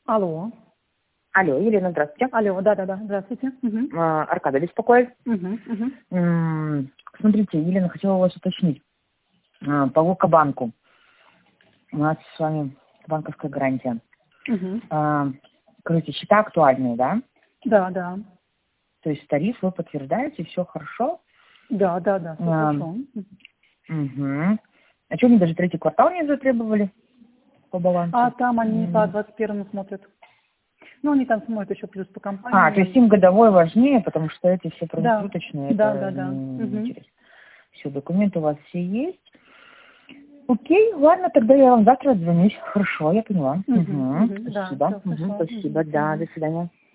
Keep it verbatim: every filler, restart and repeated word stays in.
Алло. Алло, Елена, здравствуйте. Алло, да-да-да, здравствуйте. Угу. А, Аркада беспокоит. Угу, угу. М, Смотрите, Елена, хотела у вас уточнить. А, По Вокабанку. У нас с вами банковская гарантия. Угу. А, Короче, счета актуальные, да? Да, да. То есть тариф вы подтверждаете, все хорошо? Да, да, да, все А, хорошо. Угу. А что они даже третий квартал не затребовали по балансу? А там они М. по двадцать первому смотрят. Ну, они там смотрят еще плюс по А, то есть компании. им годовой важнее, потому что эти все Да, промежуточные, да, это да, да. Угу. интересно. Все, документы у вас все есть. Окей, ладно, тогда я вам завтра отзвонюсь. Хорошо, я поняла. Угу, Угу, угу. Да, спасибо. все Угу, хорошо. спасибо, Угу, да, угу. до свидания.